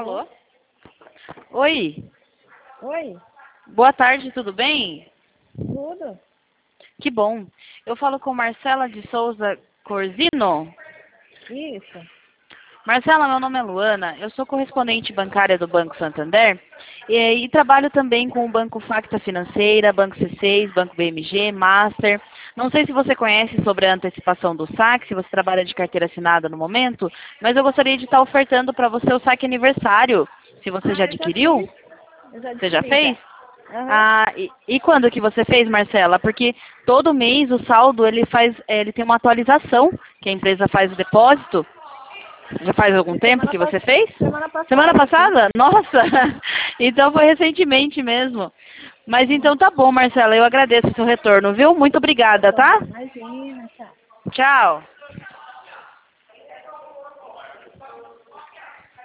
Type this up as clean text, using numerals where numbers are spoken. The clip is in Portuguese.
Alô? Oi, Oi, boa tarde, tudo bem? tudo? Que bom. Eu falo com Marcela de Souza Corzino. Isso. Marcela, meu nome é Luana, eu sou correspondente bancária do Banco Santander e trabalho também com o Banco Facta Financeira, Banco C6, Banco BMG, Master. Não sei se você conhece sobre a antecipação do saque, se você trabalha de carteira assinada no momento, mas eu gostaria de estar ofertando para você o saque aniversário. Se você já Ah, eu já adquiriu, fiz. Eu já você já adquiri fez? já. Aham. Ah, e quando que você fez, Marcela? Porque todo mês o saldo ele tem uma atualização que a empresa faz o depósito. Já faz algum Fiz tempo que você fez? semana Semana passada, sim. passada? Nossa! Então foi recentemente mesmo. Mas então tá bom, Marcela, eu agradeço o seu retorno, viu? Muito Tá obrigada, bom. tá? Imagina, tchau. Tchau!